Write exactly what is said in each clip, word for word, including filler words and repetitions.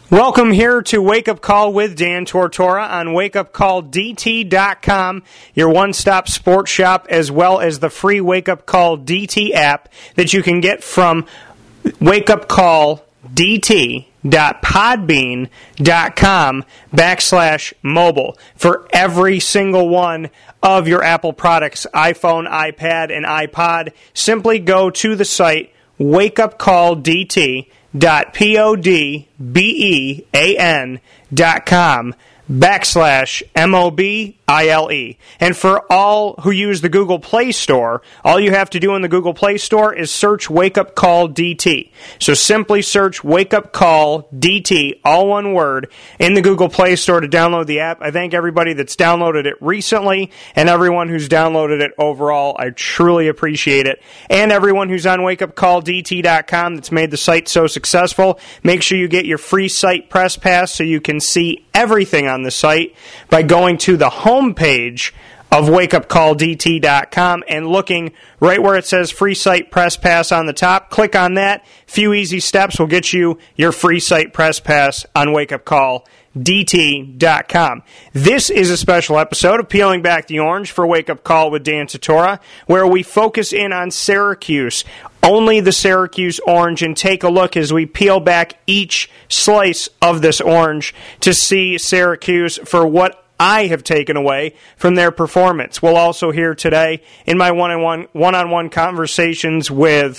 Welcome here to Wake Up Call with Dan Tortora on wake up call d t dot com, your one-stop sports shop, as well as the free Wake Up Call D T app that you can get from wake up call d t dot podbean dot com backslash mobile for every single one of your Apple products, iPhone, iPad, and iPod. Simply go to the site wake up call d t dot podbean dot com backslash M O B I L E. And for all who use the Google Play Store, all you have to do in the Google Play Store is search Wake Up Call D T. So simply search Wake Up Call D T, all one word, in the Google Play Store to download the app. I thank everybody that's downloaded it recently and everyone who's downloaded it overall. I truly appreciate it. And everyone who's on wake up call d t dot com that's made the site so successful, make sure you get your free site press pass so you can see everything on the site by going to the home page of wake up call d t dot com and looking right where it says free site press pass on the top. Click on that. Few easy steps will get you your free site press pass on wake up call d t dot com. This is a special episode of Peeling Back the Orange for Wake Up Call with Dan Tortora, where we focus in on Syracuse, only the Syracuse orange, and take a look as we peel back each slice of this orange to see Syracuse for what I have taken away from their performance. We'll also hear today in my one-on-one one-on-one conversations with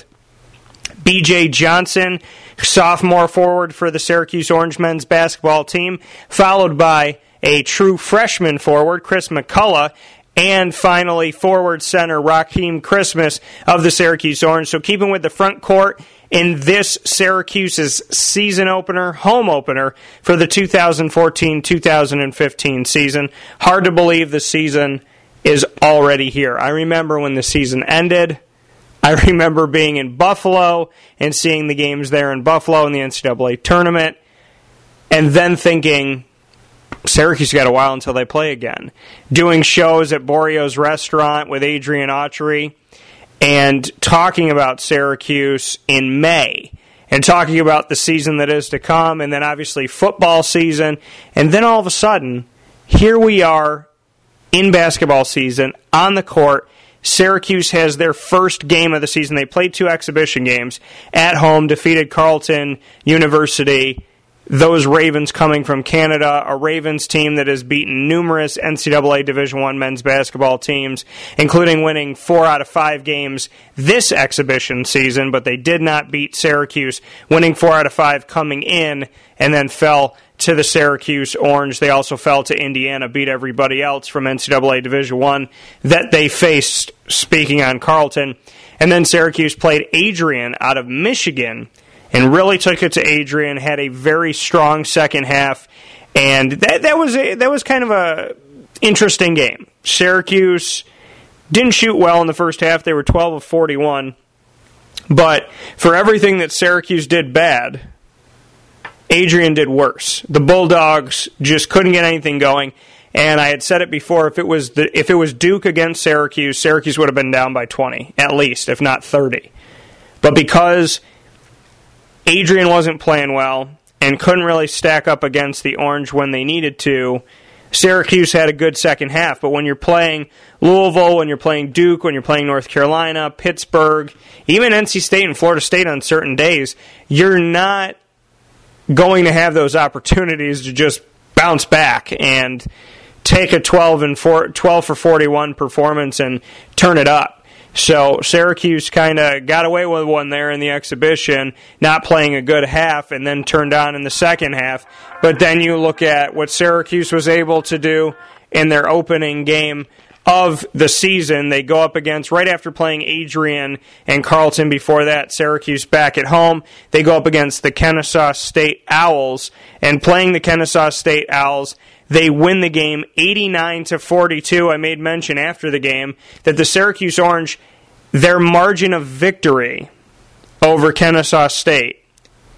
B J Johnson, sophomore forward for the Syracuse Orange men's basketball team, followed by a true freshman forward, Chris McCullough, and finally forward center Raheem Christmas of the Syracuse Orange. So keeping with the front court in this Syracuse's season opener, home opener for the two thousand fourteen two thousand fifteen season. Hard to believe the season is already here. I remember when the season ended. I remember being in Buffalo and seeing the games there in Buffalo in the N C double A tournament, and then thinking, Syracuse got a while until they play again. Doing shows at Borio's restaurant with Adrian Autry and talking about Syracuse in May and talking about the season that is to come, and then obviously football season, and then all of a sudden, here we are in basketball season, on the court. Syracuse has their first game of the season. They played two exhibition games at home, defeated Carleton University. Those Ravens coming from Canada, a Ravens team that has beaten numerous N C double A Division I men's basketball teams, including winning four out of five games this exhibition season, but they did not beat Syracuse, winning four out of five coming in, and then fell to the Syracuse Orange. They also fell to Indiana, beat everybody else from N C double A Division I that they faced, speaking on Carleton. And then Syracuse played Adrian out of Michigan, and really took it to Adrian, had a very strong second half, and that that was a, that was kind of a interesting game. Syracuse didn't shoot well in the first half. They were twelve of forty-one, but for everything that Syracuse did bad, Adrian did worse. The Bulldogs just couldn't get anything going, and I had said it before, if it was the, if it was Duke against Syracuse, Syracuse would have been down by twenty, at least, if not thirty. But because Adrian wasn't playing well and couldn't really stack up against the Orange when they needed to, Syracuse had a good second half. But when you're playing Louisville, when you're playing Duke, when you're playing North Carolina, Pittsburgh, even N C State and Florida State on certain days, you're not going to have those opportunities to just bounce back and take a twelve and four, twelve for forty-one performance and turn it up. So Syracuse kind of got away with one there in the exhibition, not playing a good half, and then turned on in the second half. But then you look at what Syracuse was able to do in their opening game of the season. They go up against, right after playing Adrian and Carleton before that, Syracuse back at home. They go up against the Kennesaw State Owls, and playing the Kennesaw State Owls, they win the game eighty-nine to forty-two. I made mention after the game that the Syracuse Orange, their margin of victory over Kennesaw State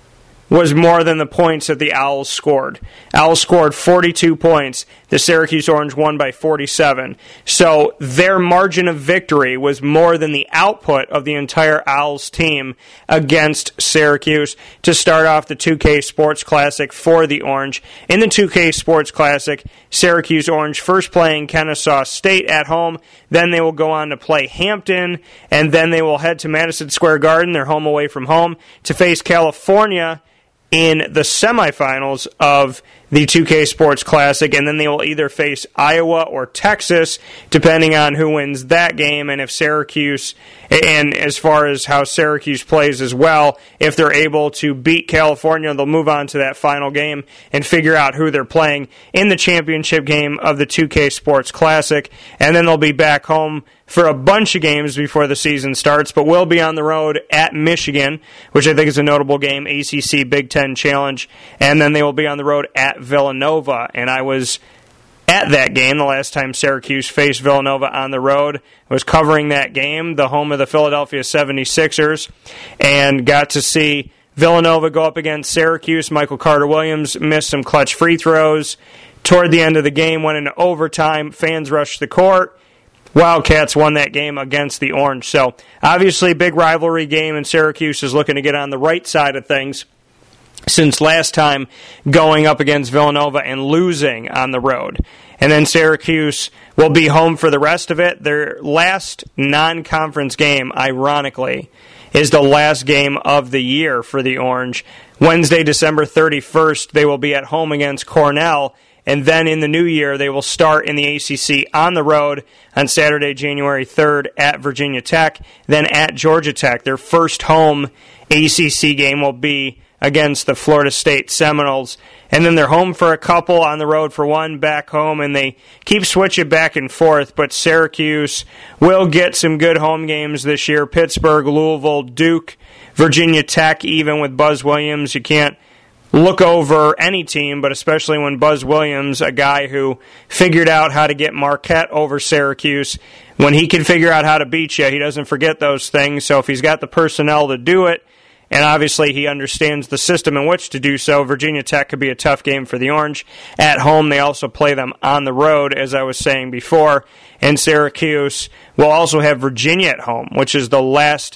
was more than the points that the Owls scored. Owls scored forty-two points. The Syracuse Orange won by forty-seven. So their margin of victory was more than the output of the entire Owls team against Syracuse to start off the two K Sports Classic for the Orange. In the two K Sports Classic, Syracuse Orange first playing Kennesaw State at home, then they will go on to play Hampton, and then they will head to Madison Square Garden, their home away from home, to face California in the semifinals of the two K Sports Classic, and then they will either face Iowa or Texas, depending on who wins that game, and if Syracuse, and as far as how Syracuse plays as well, if they're able to beat California, they'll move on to that final game and figure out who they're playing in the championship game of the two K Sports Classic, and then they'll be back home for a bunch of games before the season starts, but we'll be on the road at Michigan, which I think is a notable game, A C C Big Ten Challenge, and then they will be on the road at Villanova, and I was at that game the last time Syracuse faced Villanova on the road. I was covering that game, the home of the Philadelphia seventy-sixers, and got to see Villanova go up against Syracuse. Michael Carter-Williams missed some clutch free throws. Toward the end of the game, went into overtime, fans rushed the court. Wildcats won that game against the Orange. So, obviously, big rivalry game, and Syracuse is looking to get on the right side of things since last time going up against Villanova and losing on the road. And then Syracuse will be home for the rest of it. Their last non-conference game, ironically, is the last game of the year for the Orange. Wednesday, December thirty-first, they will be at home against Cornell. And then in the new year, they will start in the A C C on the road on Saturday, January third at Virginia Tech, then at Georgia Tech. Their first home A C C game will be against the Florida State Seminoles. And then they're home for a couple, on the road for one, back home, and they keep switching back and forth. But Syracuse will get some good home games this year. Pittsburgh, Louisville, Duke, Virginia Tech, even with Buzz Williams. You can't look over any team, but especially when Buzz Williams, a guy who figured out how to get Marquette over Syracuse, when he can figure out how to beat you, he doesn't forget those things. So if he's got the personnel to do it, and obviously he understands the system in which to do so, Virginia Tech could be a tough game for the Orange. At home, they also play them on the road, as I was saying before, and Syracuse will also have Virginia at home, which is the last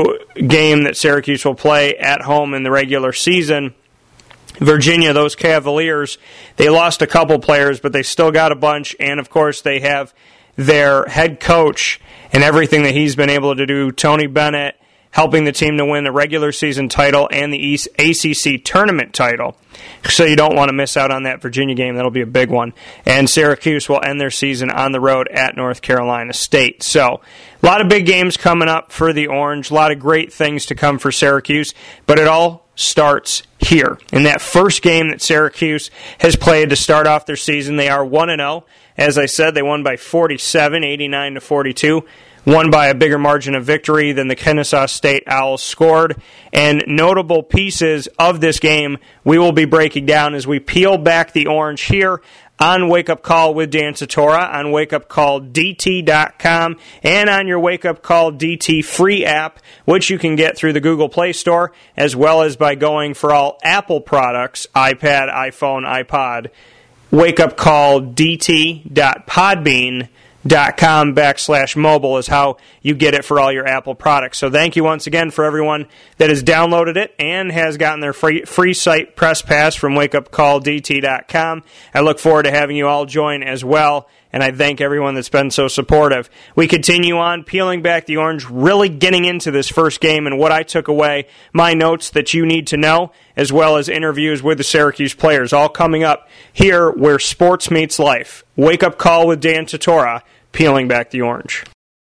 game that Syracuse will play at home in the regular season. Virginia, those Cavaliers, they lost a couple players, but they still got a bunch, and of course they have their head coach and everything that he's been able to do, Tony Bennett, helping the team to win the regular season title and the A C C tournament title. So you don't want to miss out on that Virginia game. That'll be a big one. And Syracuse will end their season on the road at North Carolina State. So a lot of big games coming up for the Orange. A lot of great things to come for Syracuse. But it all starts here. In that first game that Syracuse has played to start off their season, they are one and oh. As I said, they won by forty-seven, eighty-nine to forty-two. Won by a bigger margin of victory than the Kennesaw State Owls scored. And notable pieces of this game we will be breaking down as we peel back the Orange here on Wake Up Call with Dan Tortora, on wake up call d t dot com, and on your Wake Up Call D T free app, which you can get through the Google Play Store, as well as by going for all Apple products, iPad, iPhone, iPod, wake up call d t dot podbean dot com backslash mobile is how you get it for all your Apple products. So thank you once again for everyone that has downloaded it and has gotten their free, free site press pass from wake up call d t dot com. I look forward to having you all join as well, and I thank everyone that's been so supportive. We continue on peeling back the Orange, really getting into this first game and what I took away, my notes that you need to know, as well as interviews with the Syracuse players, all coming up here where sports meets life. Wake Up Call with Dan Tortora, peeling back the Orange.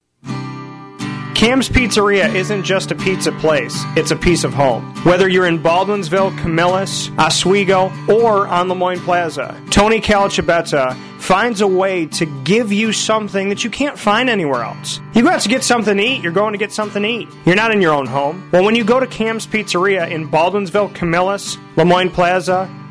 Cam's Pizzeria isn't just a pizza place, it's a piece of home. Whether you're in Baldwinsville, Camillus, Oswego, or on Lemoyne Plaza, Tony Calciabetta finds a way to give you something that you can't find anywhere else. You go out to get something to eat, you're going to get something to eat. You're not in your own home. Well, when you go to Cam's Pizzeria in Baldwinsville, Camillus, Lemoyne Plaza,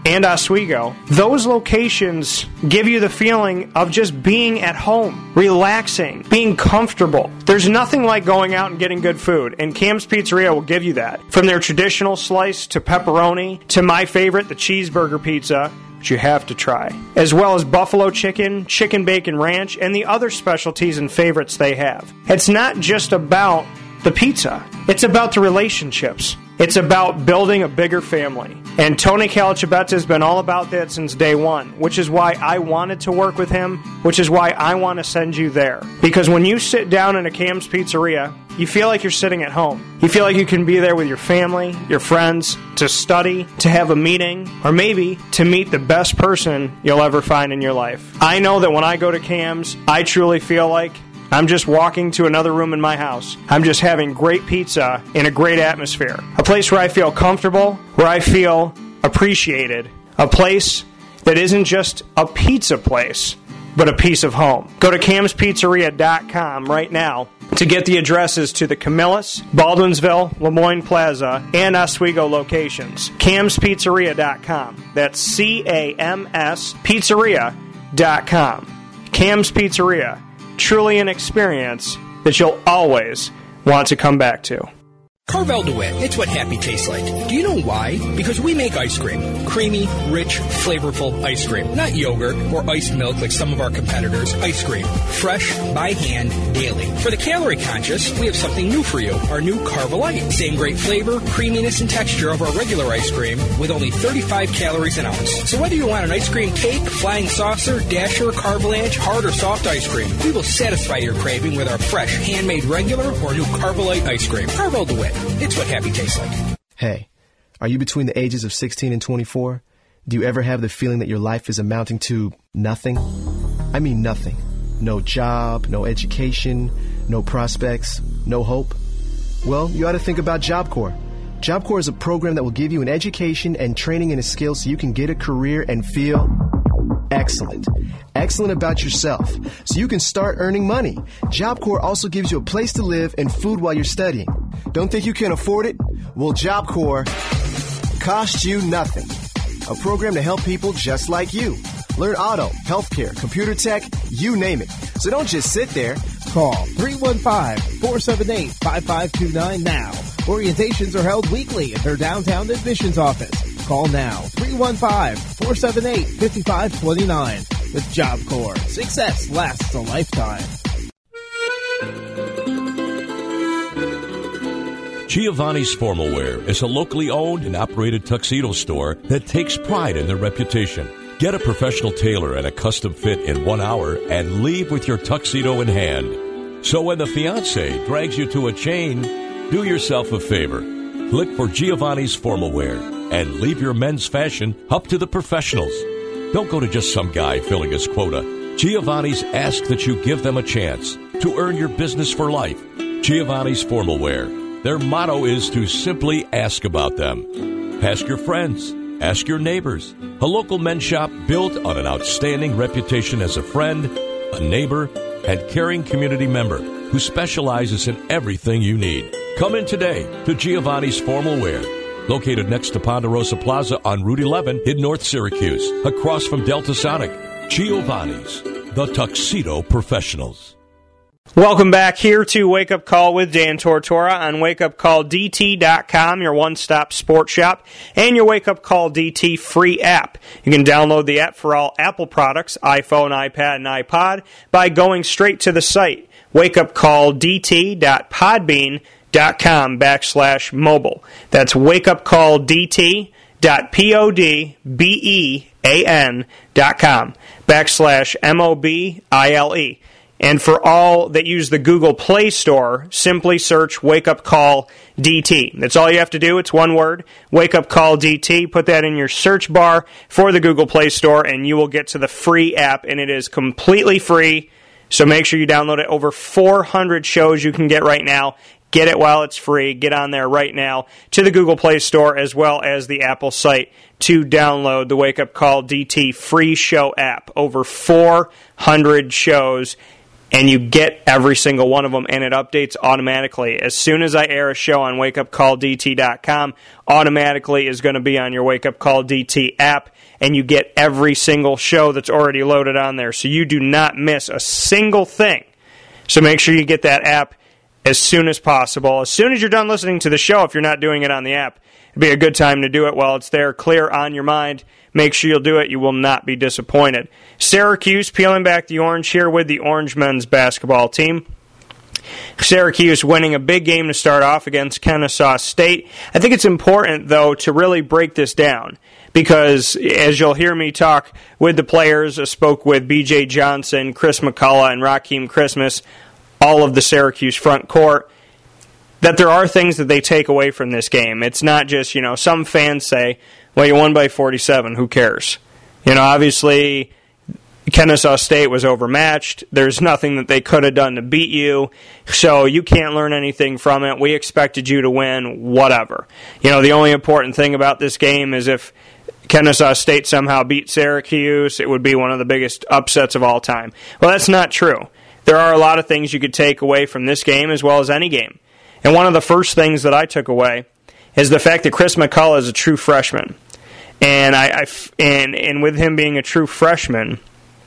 and Oswego, those locations give you the feeling of just being at home, relaxing, being comfortable. There's nothing like going out and getting good food, and Cam's Pizzeria will give you that. From their traditional slice to pepperoni to my favorite, the cheeseburger pizza, which you have to try, as well as buffalo chicken, chicken bacon ranch, and the other specialties and favorites they have. It's not just about the pizza. It's about the relationships. It's about building a bigger family. And Tony Calacibetta has been all about that since day one, which is why I wanted to work with him, which is why I want to send you there. Because when you sit down in a Cam's Pizzeria, you feel like you're sitting at home. You feel like you can be there with your family, your friends, to study, to have a meeting, or maybe to meet the best person you'll ever find in your life. I know that when I go to Cam's, I truly feel like I'm just walking to another room in my house. I'm just having great pizza in a great atmosphere. A place where I feel comfortable, where I feel appreciated. A place that isn't just a pizza place, but a piece of home. Go to cams pizzeria dot com right now to get the addresses to the Camillus, Baldwinsville, Lemoyne Plaza, and Oswego locations. cams pizzeria dot com. That's C A M S Pizzeria dot com. Cam's Pizzeria. Truly an experience that you'll always want to come back to. Carvel DeWitt, it's what happy tastes like. Do you know why? Because we make ice cream. Creamy, rich, flavorful ice cream. Not yogurt or iced milk like some of our competitors. Ice cream. Fresh, by hand, daily. For the calorie conscious, we have something new for you. Our new Carvelite. Same great flavor, creaminess, and texture of our regular ice cream with only thirty-five calories an ounce. So whether you want an ice cream cake, flying saucer, dasher, carvalanche, hard or soft ice cream, we will satisfy your craving with our fresh, handmade regular or new Carvelite ice cream. Carvel DeWitt. It's what happy tastes like. Hey, are you between the ages of sixteen and twenty-four? Do you ever have the feeling that your life is amounting to nothing? I mean nothing. No job, no education, no prospects, no hope? Well, you ought to think about Job Corps. Job Corps is a program that will give you an education and training and a skill so you can get a career and feel excellent. Excellent about yourself, so you can start earning money. Job Corps also gives you a place to live and food while you're studying. Don't think you can afford it? Well, Job Corps costs you nothing. A program to help people just like you. Learn auto, healthcare, computer tech, you name it. So don't just sit there. Call three one five, four seven eight, five five two nine now. Orientations are held weekly at their downtown admissions office. Call now, three one five, four seven eight, five five two nine. With Job Corps, success lasts a lifetime. Giovanni's Formalwear is a locally owned and operated tuxedo store that takes pride in their reputation. Get a professional tailor and a custom fit in one hour and leave with your tuxedo in hand. So when the fiancé drags you to a chain, do yourself a favor. Look for Giovanni's Formalwear and leave your men's fashion up to the professionals. Don't go to just some guy filling his quota. Giovanni's asks that you give them a chance to earn your business for life. Giovanni's Formalwear. Their motto is to simply ask about them. Ask your friends. Ask your neighbors. A local men's shop built on an outstanding reputation as a friend, a neighbor, and caring community member who specializes in everything you need. Come in today to Giovanni's Formalwear, located next to Ponderosa Plaza on Route eleven in North Syracuse, across from Delta Sonic. Giovanni's, the Tuxedo Professionals. Welcome back here to Wake Up Call with Dan Tortora on wake up call d t dot com, your one-stop sports shop, and your Wake Up Call D T free app. You can download the app for all Apple products, iPhone, iPad, and iPod, by going straight to the site, wake up call d t dot podbean dot com backslash mobile. That's wake up call d t dot podbean dot com backslash M O B I L E. And for all that use the Google Play Store, simply search Wake Up Call D T. That's all you have to do. It's one word, Wake Up Call D T. Put that in your search bar for the Google Play Store, and you will get to the free app, and it is completely free. So make sure you download it. Over four hundred shows you can get right now. Get it while it's free. Get on there right now to the Google Play Store as well as the Apple site to download the Wake Up Call D T free show app. Over four hundred shows. and you get every single one of them, and it updates automatically. As soon as I air a show on wake up call d t dot com, automatically is going to be on your Wake Up Call D T app, and you get every single show that's already loaded on there, so you do not miss a single thing. So make sure you get that app as soon as possible. As soon as you're done listening to the show, if you're not doing it on the app, it'd be a good time to do it while it's there, clear on your mind. Make sure you'll do it. You will not be disappointed. Syracuse peeling back the orange here with the Orange men's basketball team. Syracuse winning a big game to start off against Kennesaw State. I think it's important, though, to really break this down because, as you'll hear me talk with the players, I spoke with B J Johnson, Chris McCullough, and Rakeem Christmas, all of the Syracuse front court, that there are things that they take away from this game. It's not just, you know, some fans say, well, you won by forty-seven, who cares? You know, obviously, Kennesaw State was overmatched. There's nothing that they could have done to beat you, so you can't learn anything from it. We expected you to win, whatever. You know, the only important thing about this game is if Kennesaw State somehow beat Syracuse, it would be one of the biggest upsets of all time. Well, that's not true. There are a lot of things you could take away from this game as well as any game. And one of the first things that I took away is the fact that Chris McCullough is a true freshman. And I, I and and with him being a true freshman,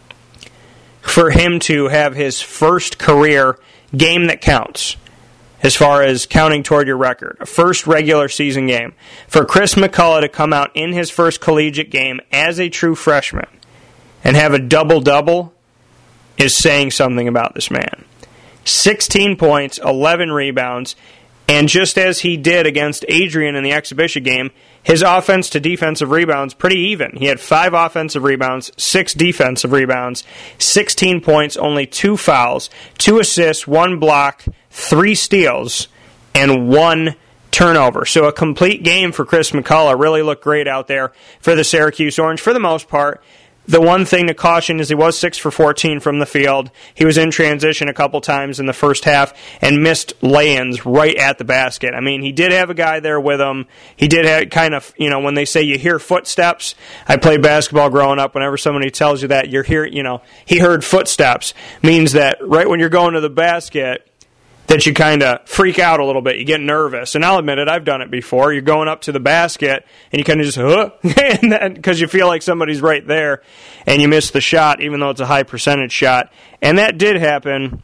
for him to have his first career game that counts, as far as counting toward your record, a first regular season game, for Chris McCullough to come out in his first collegiate game as a true freshman and have a double-double is saying something about this man. sixteen points, eleven rebounds, and just as he did against Adrian in the exhibition game, his offense to defensive rebounds pretty even. He had five offensive rebounds, six defensive rebounds, sixteen points, only two fouls, two assists, one block, three steals, and one turnover. So a complete game for Chris McCullough. Really looked great out there for the Syracuse Orange for the most part. The one thing to caution is he was six for fourteen from the field. He was in transition a couple times in the first half and missed lay-ins right at the basket. I mean, he did have a guy there with him. He did have kind of, you know, when they say you hear footsteps, I played basketball growing up. Whenever somebody tells you that, you're hearing, you know, he heard footsteps, means that right when you're going to the basket, that you kind of freak out a little bit. You get nervous. And I'll admit it, I've done it before. You're going up to the basket, and you kind of just, huh? Because you feel like somebody's right there, and you miss the shot, even though it's a high percentage shot. And that did happen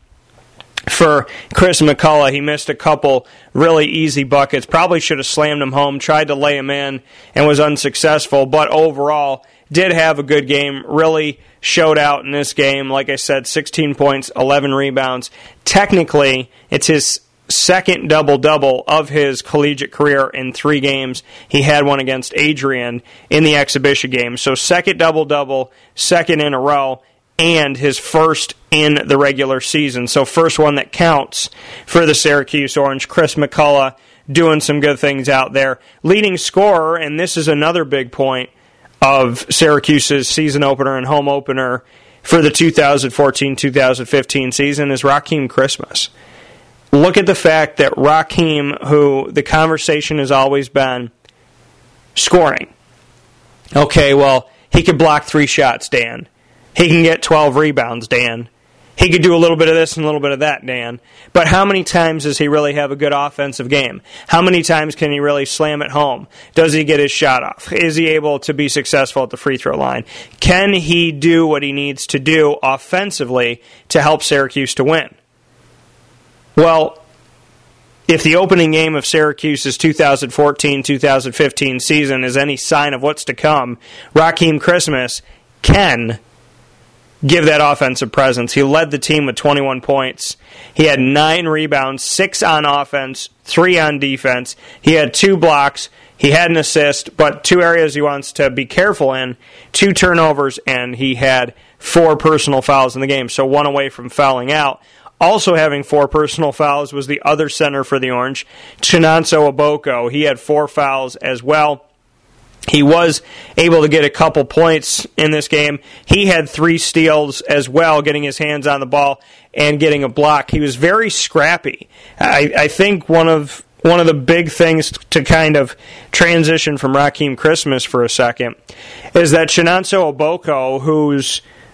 for Chris McCullough. He missed a couple really easy buckets. Probably should have slammed him home, tried to lay him in, and was unsuccessful. But overall, did have a good game, really showed out in this game. Like I said, sixteen points, eleven rebounds. Technically, it's his second double-double of his collegiate career in three games. He had one against Adrian in the exhibition game. So second double-double, second in a row, and his first in the regular season. So first one that counts for the Syracuse Orange. Chris McCullough doing some good things out there. Leading scorer, and this is another big point of Syracuse's season opener and home opener for the two thousand fourteen two thousand fifteen season, is Rakeem Christmas. Look at the fact that Rakeem, who the conversation has always been scoring. Okay, well, he could block three shots, Dan. He can get twelve rebounds, Dan. He could do a little bit of this and a little bit of that, Dan. But how many times does he really have a good offensive game? How many times can he really slam it home? Does he get his shot off? Is he able to be successful at the free throw line? Can he do what he needs to do offensively to help Syracuse to win? Well, if the opening game of Syracuse's two thousand fourteen two thousand fifteen season is any sign of what's to come, Rakeem Christmas can give that offensive presence. He led the team with twenty-one points. He had nine rebounds, six on offense, three on defense. He had two blocks. He had an assist, but two areas he wants to be careful in, two turnovers, and he had four personal fouls in the game, so one away from fouling out. Also having four personal fouls was the other center for the Orange, Chinonso Oboko. He had four fouls as well. He was able to get a couple points in this game. He had three steals as well, getting his hands on the ball and getting a block. He was very scrappy. I, I think one of one of the big things to kind of transition from Rakeem Christmas for a second is that Chinonso Oboko, who's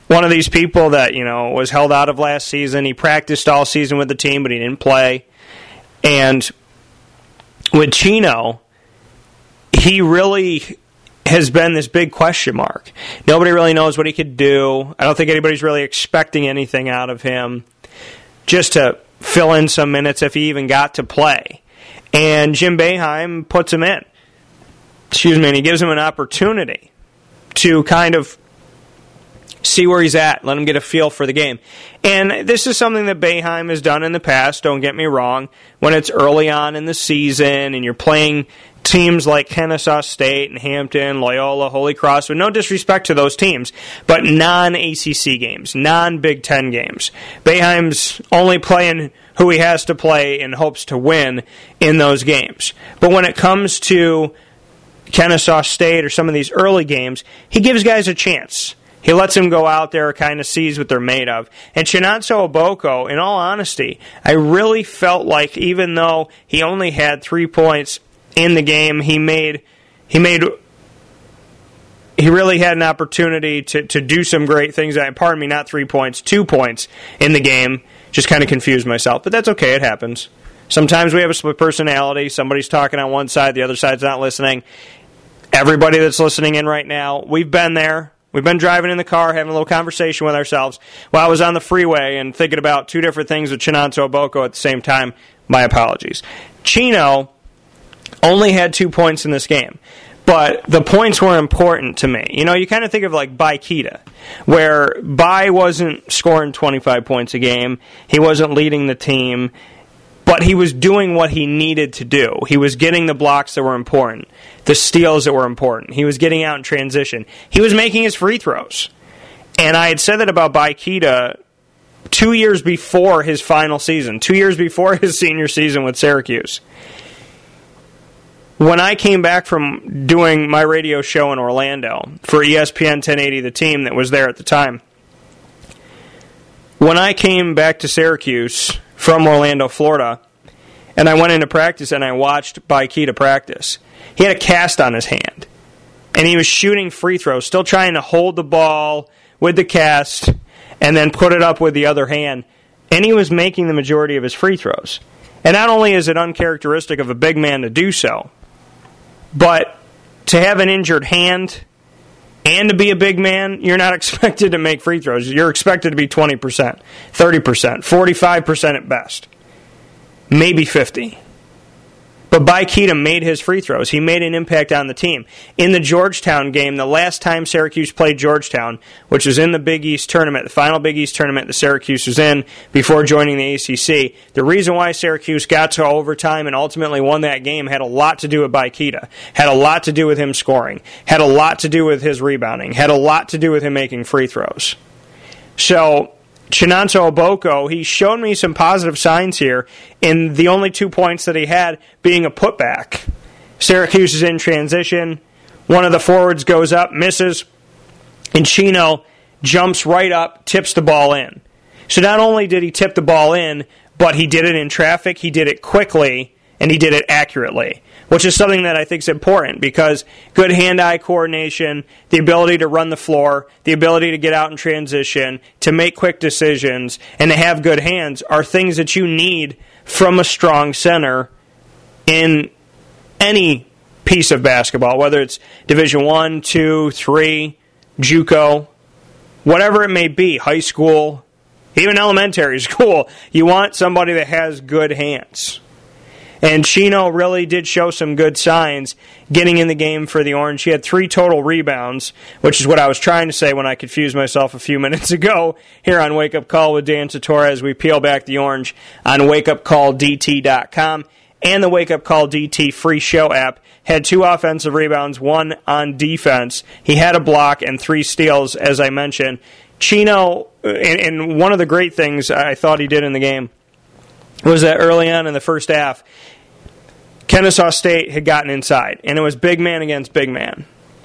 one of these people that, you know, was held out of last season. He practiced all season with the team, but he didn't play. And with Chino, he really has been this big question mark. Nobody really knows what he could do. I don't think anybody's really expecting anything out of him, just to fill in some minutes if he even got to play. And Jim Boeheim puts him in. Excuse me, and he gives him an opportunity to kind of see where he's at, let him get a feel for the game. And this is something that Boeheim has done in the past, don't get me wrong, when it's early on in the season and you're playing teams like Kennesaw State and Hampton, Loyola, Holy Cross, with no disrespect to those teams, but non-A C C games, non-Big Ten games. Boeheim's only playing who he has to play in hopes to win in those games. But when it comes to Kennesaw State or some of these early games, he gives guys a chance. He lets them go out there, kind of sees what they're made of. And Chinonso Oboko, in all honesty, I really felt like even though he only had three points in the game, he made he made he really had an opportunity to, to do some great things. Pardon me, not three points, two points in the game. Just kind of confused myself, but that's okay. It happens. Sometimes we have a split personality. Somebody's talking on one side, the other side's not listening. Everybody that's listening in right now, we've been there. We've been driving in the car, having a little conversation with ourselves while I was on the freeway and thinking about two different things with Chinonso Oboko at the same time. My apologies. Chino only had two points in this game, but the points were important to me. You know, you kind of think of like Bai Kita, where Bai wasn't scoring twenty-five points a game. He wasn't leading the team, but he was doing what he needed to do. He was getting the blocks that were important, the steals that were important. He was getting out in transition. He was making his free throws. And I had said that about Bai Kita two years before his final season, two years before his senior season with Syracuse. When I came back from doing my radio show in Orlando for E S P N ten eighty, the team that was there at the time, when I came back to Syracuse from Orlando, Florida, and I went into practice and I watched Bai Kita practice, he had a cast on his hand, and he was shooting free throws, still trying to hold the ball with the cast and then put it up with the other hand, and he was making the majority of his free throws. And not only is it uncharacteristic of a big man to do so, but to have an injured hand and to be a big man, you're not expected to make free throws. You're expected to be twenty percent, thirty percent, forty-five percent at best, maybe fifty. But Bai Kita made his free throws. He made an impact on the team. In the Georgetown game, the last time Syracuse played Georgetown, which was in the Big East tournament, the final Big East tournament that Syracuse was in before joining the A C C, the reason why Syracuse got to overtime and ultimately won that game had a lot to do with Bai Kita, had a lot to do with him scoring, had a lot to do with his rebounding, had a lot to do with him making free throws. So Chinonso Oboko, he showed me some positive signs here in the only two points that he had being a putback. Syracuse is in transition. One of the forwards goes up, misses, and Chino jumps right up, tips the ball in. So not only did he tip the ball in, but he did it in traffic, he did it quickly, and he did it accurately, which is something that I think is important because good hand-eye coordination, the ability to run the floor, the ability to get out in transition, to make quick decisions, and to have good hands are things that you need from a strong center in any piece of basketball, whether it's Division One, Two, Three, JUCO, whatever it may be, high school, even elementary school. You want somebody that has good hands. And Chino really did show some good signs getting in the game for the Orange. He had three total rebounds, which is what I was trying to say when I confused myself a few minutes ago here on Wake Up Call with Dan Tortora as we peel back the Orange on wake up call d t dot com. And the Wake Up Call D T free show app. Had two offensive rebounds, one on defense. He had a block and three steals, as I mentioned. Chino, and, and one of the great things I thought he did in the game was that early on in the first half, Kennesaw State had gotten inside, and it was big man against big man.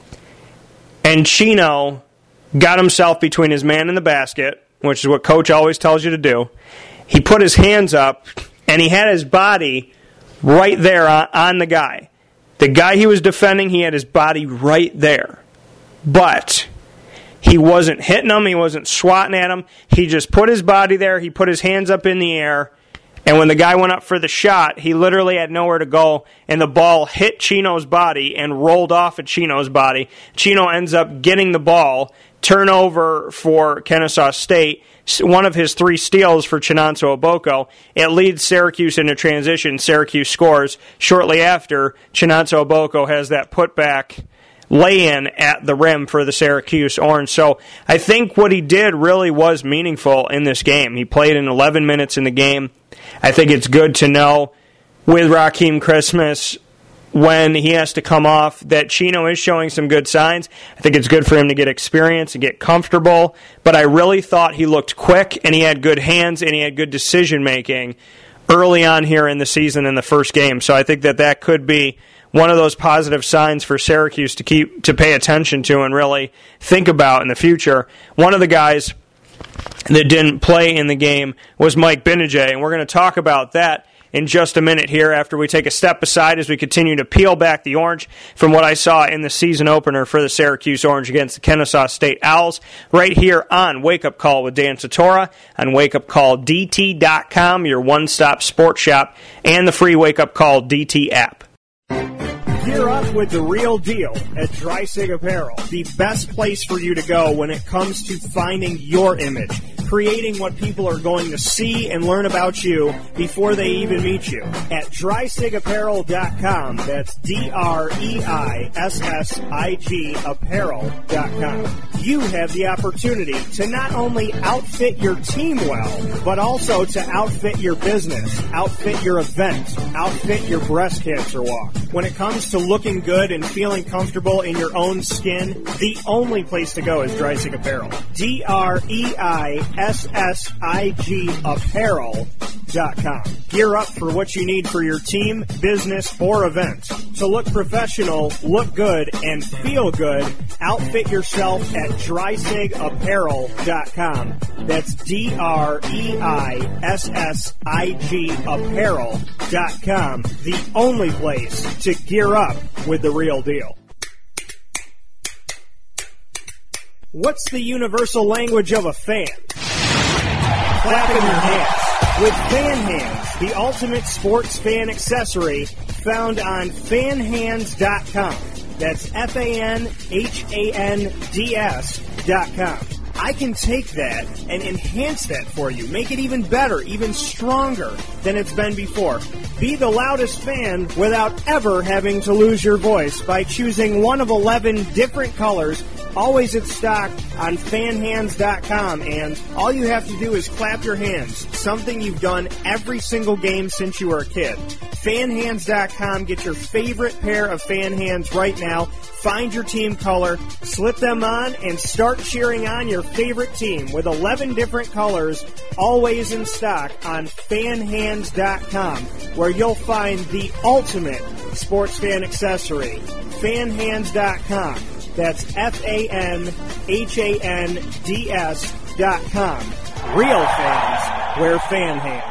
And Chino got himself between his man and the basket, which is what Coach always tells you to do. He put his hands up, and he had his body right there on, on the guy. The guy he was defending, he had his body right there. But he He wasn't hitting them. He wasn't swatting at them. He just put his body there. He put his hands up in the air. And when the guy went up for the shot, he literally had nowhere to go, and the ball hit Chino's body and rolled off of Chino's body. Chino ends up getting the ball, turnover for Kennesaw State, one of his three steals for Chinonso Oboko. It leads Syracuse into transition. Syracuse scores. Shortly after, Chinonso Oboko has that putback lay-in at the rim for the Syracuse Orange. So I think what he did really was meaningful in this game. He played in eleven minutes in the game. I think it's good to know with Raheem Christmas when he has to come off that Chino is showing some good signs. I think it's good for him to get experience and get comfortable, but I really thought he looked quick and he had good hands and he had good decision-making early on here in the season in the first game. So I think that that could be one of those positive signs for Syracuse to keep to pay attention to and really think about in the future. One of the guys that didn't play in the game was Mike Gbinije, and we're going to talk about that in just a minute here after we take a step aside as we continue to peel back the orange from what I saw in the season opener for the Syracuse Orange against the Kennesaw State Owls right here on Wake Up Call with Dan Satora on wake up call d t dot com, your one-stop sports shop, and the free Wake Up Call D T app. Gear up with the real deal at Dreisig Apparel, the best place for you to go when it comes to finding your image, creating what people are going to see and learn about you before they even meet you. At dreisig apparel dot com, that's D R E I S S I G apparel dot com. You have the opportunity to not only outfit your team well, but also to outfit your business, outfit your event, outfit your breast cancer walk. When it comes to looking good and feeling comfortable in your own skin, the only place to go is Dreisig Apparel. D R E I S S I G apparel dot com. Gear up for what you need for your team, business, or event. To look professional, look good, and feel good, outfit yourself at dreisig apparel dot com. That's D R E I S S I G apparel dot com. The only place to gear up with the real deal. What's the universal language of a fan? Clapping your hands. With Fan Hands, the ultimate sports fan accessory found on fan hands dot com. That's F A N H A N D S dot com. I can take that and enhance that for you, make it even better, even stronger than it's been before. Be the loudest fan without ever having to lose your voice by choosing one of eleven different colors, always in stock on fan hands dot com, and all you have to do is clap your hands, something you've done every single game since you were a kid. fan hands dot com, get your favorite pair of fan hands right now. Find your team color, slip them on, and start cheering on your favorite team with eleven different colors, always in stock on fan hands dot com, where you'll find the ultimate sports fan accessory. fan hands dot com. That's F A N H A N D S dot com. Real fans wear fan hands.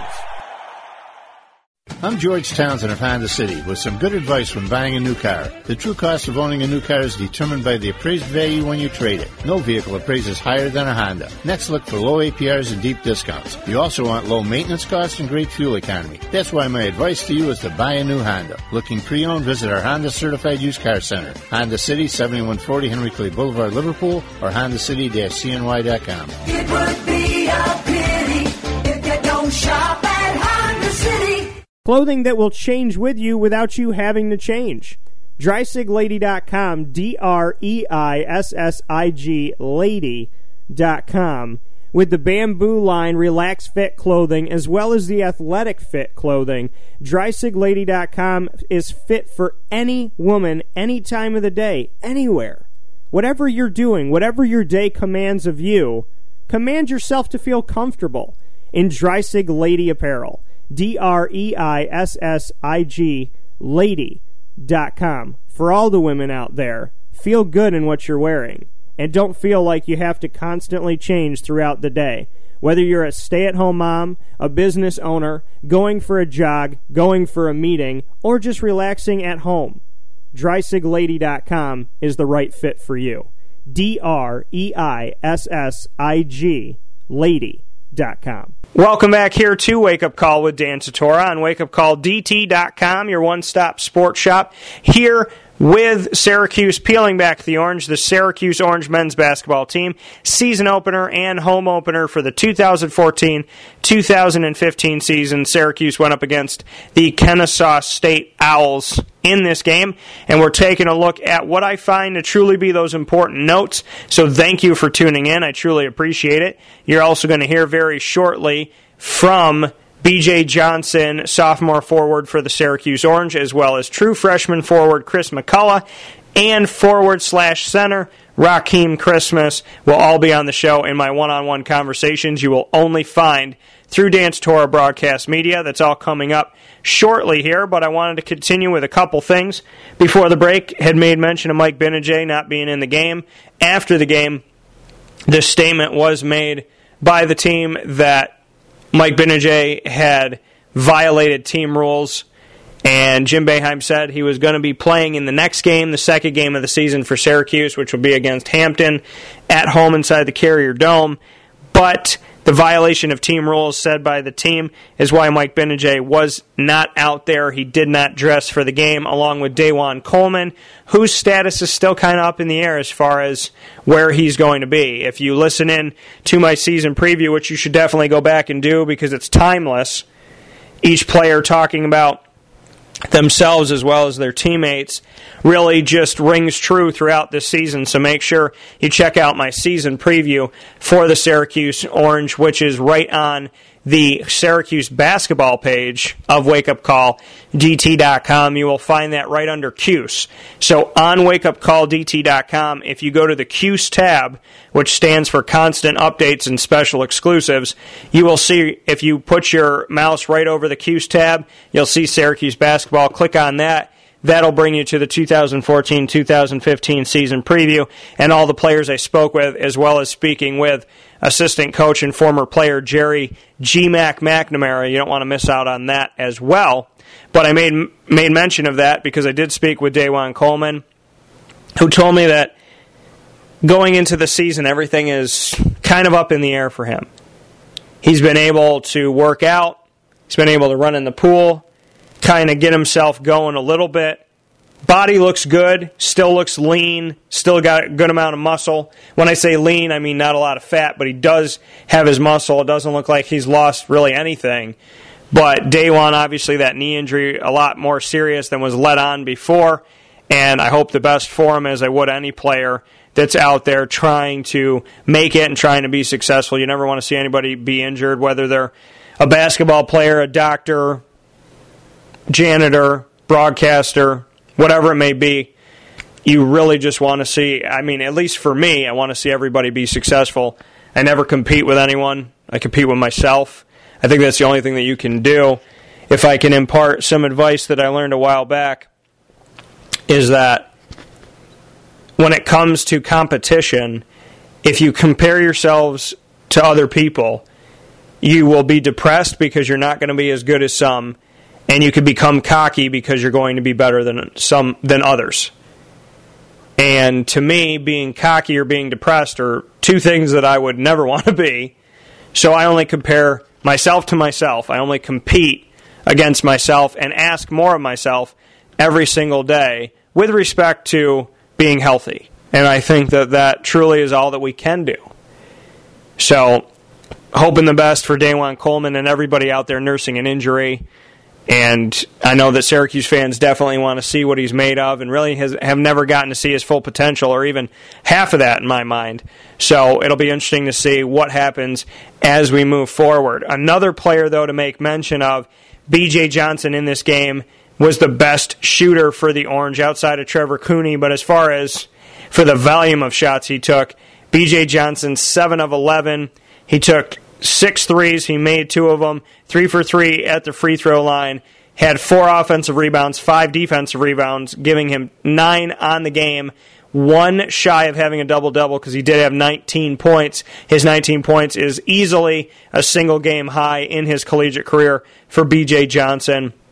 I'm George Townsend of Honda City with some good advice when buying a new car. The true cost of owning a new car is determined by the appraised value when you trade it. No vehicle appraises higher than a Honda. Next, look for low A P Rs and deep discounts. You also want low maintenance costs and great fuel economy. That's why my advice to you is to buy a new Honda. Looking pre-owned, visit our Honda Certified Used Car Center. Honda City, seventy-one forty Henry Clay Boulevard, Liverpool, or honda city dash c n y dot com. It would be a pity if you don't shop at Honda City. Clothing that will change with you without you having to change. dreisig lady dot com, D R E I S S I G lady dot com. With the Bamboo line Relax Fit clothing as well as the Athletic Fit clothing, dreisig lady dot com is fit for any woman, any time of the day, anywhere. Whatever you're doing, whatever your day commands of you, command yourself to feel comfortable in Dreisig Lady Apparel. D R E I S S I G lady dot com. For all the women out there, feel good in what you're wearing, and don't feel like you have to constantly change throughout the day. Whether you're a stay-at-home mom, a business owner, going for a jog, going for a meeting, or just relaxing at home, dreisig lady dot com is the right fit for you. D R E I S S I G, lady dot com. Welcome back here to Wake Up Call with Dan Tortora on wake up call d t dot com, your one-stop sports shop. Here with Syracuse peeling back the orange, the Syracuse Orange men's basketball team, season opener and home opener for the two thousand fourteen two thousand fifteen season. Syracuse went up against the Kennesaw State Owls in this game, and we're taking a look at what I find to truly be those important notes. So thank you for tuning in. I truly appreciate it. You're also going to hear very shortly from B J Johnson, sophomore forward for the Syracuse Orange, as well as true freshman forward Chris McCullough, and forward slash center Raheem Christmas will all be on the show in my one-on-one conversations you will only find through Dan Tortora Broadcast Media. That's all coming up shortly here, but I wanted to continue with a couple things. Before the break, had made mention of Mike Gbinije not being in the game. After the game, this statement was made by the team that Mike Gbinije had violated team rules, and Jim Boeheim said he was going to be playing in the next game, the second game of the season for Syracuse, which will be against Hampton at home inside the Carrier Dome. But the violation of team rules said by the team is why Mike Gbinije was not out there. He did not dress for the game, along with DeJuan Coleman, whose status is still kind of up in the air as far as where he's going to be. If you listen in to my season preview, which you should definitely go back and do because it's timeless, each player talking about themselves as well as their teammates really just rings true throughout this season. So make sure you check out my season preview for the Syracuse Orange, which is right on the Syracuse basketball page of wake up call d t dot com. You will find that right under C U S. So on wake up call d t dot com, if you go to the C U S tab, which stands for constant updates and special exclusives, you will see, if you put your mouse right over the C U S tab, you'll see Syracuse basketball. Click on that. That'll bring you to the two thousand fourteen two thousand fifteen season preview and all the players I spoke with, as well as speaking with assistant coach and former player Jerry G. Mac McNamara. You don't want to miss out on that as well. But I made made mention of that because I did speak with DeJuan Coleman, who told me that going into the season, everything is kind of up in the air for him. He's been able to work out. He's been able to run in the pool, kind of get himself going a little bit. Body looks good, still looks lean, still got a good amount of muscle. When I say lean, I mean not a lot of fat, but he does have his muscle. It doesn't look like he's lost really anything. But DeJuan, obviously that knee injury, a lot more serious than was let on before, and I hope the best for him, as I would any player that's out there trying to make it and trying to be successful. You never want to see anybody be injured, whether they're a basketball player, a doctor, janitor, broadcaster, whatever it may be. You really just want to see, I mean, at least for me, I want to see everybody be successful. I never compete with anyone. I compete with myself. I think that's the only thing that you can do. If I can impart some advice that I learned a while back, is that when it comes to competition, if you compare yourselves to other people, you will be depressed because you're not going to be as good as some, and you could become cocky because you're going to be better than some than others. And to me, being cocky or being depressed are two things that I would never want to be. So I only compare myself to myself. I only compete against myself and ask more of myself every single day with respect to being healthy. And I think that that truly is all that we can do. So, hoping the best for DeJuan Coleman and everybody out there nursing an injury. And I know that Syracuse fans definitely want to see what he's made of and really has, have never gotten to see his full potential or even half of that in my mind. So it'll be interesting to see what happens as we move forward. Another player, though, to make mention of, B J Johnson in this game was the best shooter for the Orange outside of Trevor Cooney. But as far as for the volume of shots he took, B J Johnson, seven of eleven. He took six threes. He made two of them. Three for three at the free throw line. Had four offensive rebounds, five defensive rebounds, giving him nine on the game. One shy of having a double-double because he did have nineteen points. His nineteen points is easily a single-game high in his collegiate career for B J Johnson.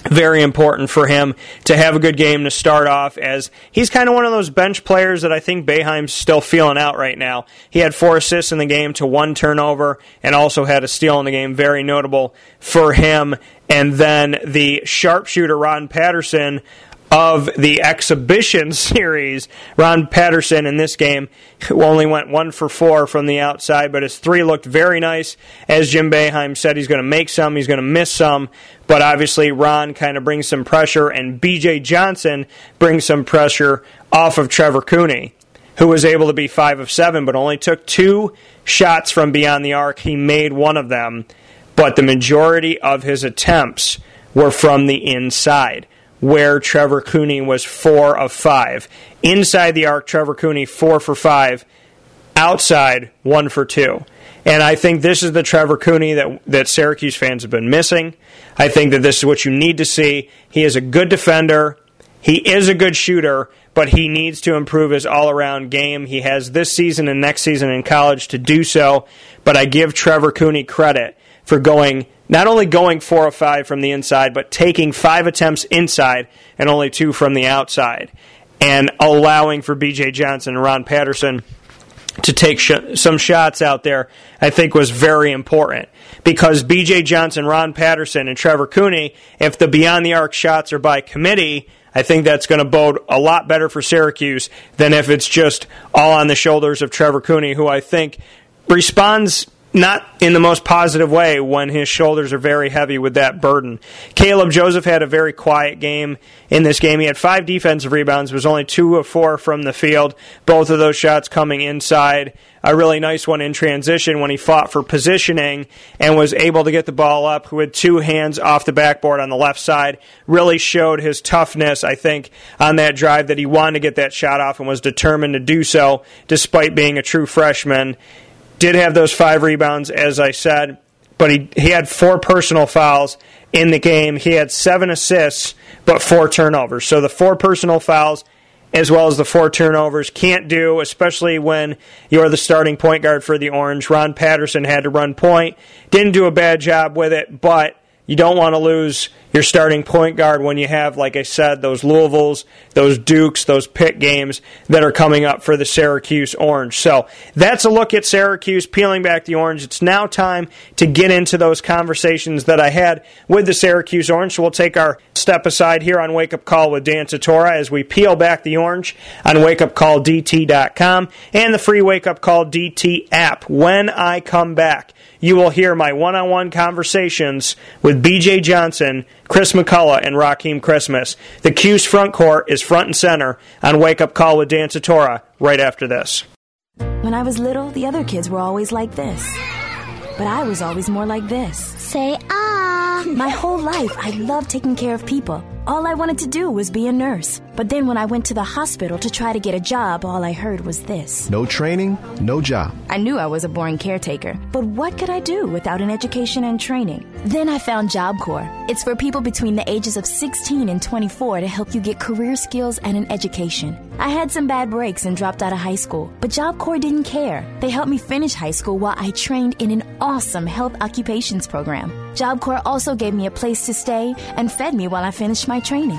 very important for him to have a good game to start off, as he's kind of one of those bench players that I think Boeheim's still feeling out right now. He had four assists in the game to one turnover and also had a steal in the game. Very notable for him. And then the sharpshooter, Ron Patterson, of the exhibition series. Ron Patterson in this game only went one for four from the outside, but his three looked very nice. As Jim Boeheim said, he's going to make some, he's going to miss some, but obviously Ron kind of brings some pressure, and B J Johnson brings some pressure off of Trevor Cooney, who was able to be five of seven, but only took two shots from beyond the arc. He made one of them, but the majority of his attempts were from the inside, where Trevor Cooney was four of five. Inside the arc, Trevor Cooney, four for five. Outside, one for two. And I think this is the Trevor Cooney that, that Syracuse fans have been missing. I think that this is what you need to see. He is a good defender. He is a good shooter, but he needs to improve his all-around game. He has this season and next season in college to do so, but I give Trevor Cooney credit for going not only going four of five from the inside, but taking five attempts inside and only two from the outside, and allowing for B J Johnson and Ron Patterson to take sh- some shots out there, I think was very important. Because B J Johnson, Ron Patterson, and Trevor Cooney, if the beyond-the-arc shots are by committee, I think that's going to bode a lot better for Syracuse than if it's just all on the shoulders of Trevor Cooney, who I think responds not in the most positive way when his shoulders are very heavy with that burden. Caleb Joseph had a very quiet game in this game. He had five defensive rebounds, was only two of four from the field, both of those shots coming inside. A really nice one in transition when he fought for positioning and was able to get the ball up with two hands off the backboard on the left side. Really showed his toughness, I think, on that drive, that he wanted to get that shot off and was determined to do so despite being a true freshman. Did have those five rebounds, as I said, but he, he had four personal fouls in the game. He had seven assists, but four turnovers. So the four personal fouls as well as the four turnovers can't do, especially when you're the starting point guard for the Orange. Ron Patterson had to run point. Didn't do a bad job with it, but you don't want to lose your starting point guard when you have, like I said, those Louisvilles, those Dukes, those Pitt games that are coming up for the Syracuse Orange. So that's a look at Syracuse peeling back the Orange. It's now time to get into those conversations that I had with the Syracuse Orange. So we'll take our step aside here on Wake Up Call with Dan Tortora as we peel back the Orange on wake up call d t dot com and the free Wake Up Call D T app. When I come back, you will hear my one-on-one conversations with B J Johnson, Chris McCullough, and Raheem Christmas. The Cuse front court is front and center on Wake Up Call with Dan Tortora right after this. When I was little, the other kids were always like this. But I was always more like this. Say ah. My whole life, I loved taking care of people. All I wanted to do was be a nurse. But then when I went to the hospital to try to get a job, all I heard was this. No training, no job. I knew I was a boring caretaker, but what could I do without an education and training? Then I found Job Corps. It's for people between the ages of sixteen and twenty-four to help you get career skills and an education. I had some bad breaks and dropped out of high school, but Job Corps didn't care. They helped me finish high school while I trained in an awesome health occupations program. Job Corps also gave me a place to stay and fed me while I finished my training.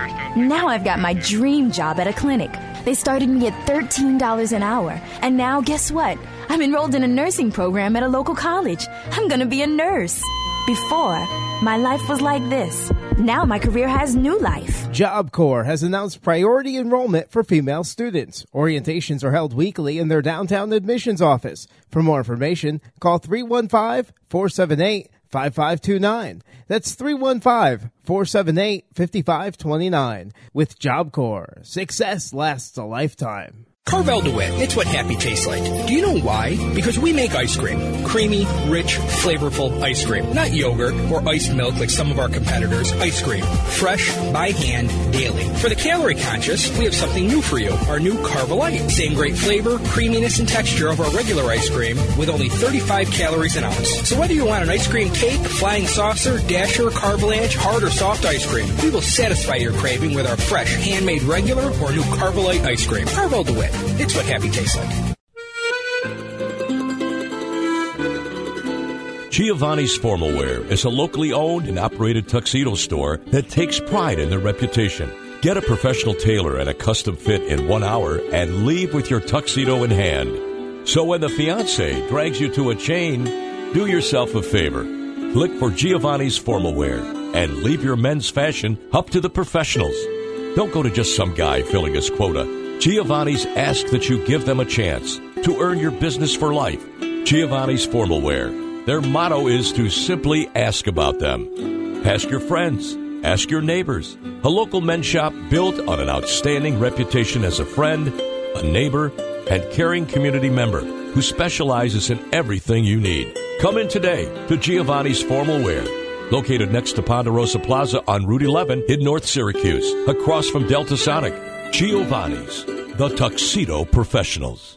Now I've got my dream job at a clinic. They started me at thirteen dollars an hour. And now, guess what? I'm enrolled in a nursing program at a local college. I'm going to be a nurse. Before, my life was like this. Now my career has new life. Job Corps has announced priority enrollment for female students. Orientations are held weekly in their downtown admissions office. For more information, call three one five, four seven eight, five five two nine. That's three one five, four seven eight, five five two nine. With Job Corps, success lasts a lifetime. Carvel DeWitt, it's what happy tastes like. Do you know why? Because we make ice cream. Creamy, rich, flavorful ice cream. Not yogurt or iced milk like some of our competitors. Ice cream. Fresh, by hand, daily. For the calorie conscious, we have something new for you. Our new Carvelite. Same great flavor, creaminess, and texture of our regular ice cream with only thirty-five calories an ounce. So whether you want an ice cream cake, flying saucer, dasher, Carvalanche, hard or soft ice cream, we will satisfy your craving with our fresh, handmade regular or new Carvelite ice cream. Carvel DeWitt. It's what happy tastes like. Giovanni's Formal Wear is a locally owned and operated tuxedo store that takes pride in their reputation. Get a professional tailor and a custom fit in one hour and leave with your tuxedo in hand. So when the fiancé drags you to a chain, do yourself a favor. Look for Giovanni's Formal Wear and leave your men's fashion up to the professionals. Don't go to just some guy filling his quota. Giovanni's asks that you give them a chance to earn your business for life. Giovanni's Formal Wear. Their motto is to simply ask about them. Ask your friends. Ask your neighbors. A local men's shop built on an outstanding reputation as a friend, a neighbor, and caring community member who specializes in everything you need. Come in today to Giovanni's Formal Wear, located next to Ponderosa Plaza on Route eleven in North Syracuse, across from Delta Sonic. Giovanni's, the Tuxedo Professionals.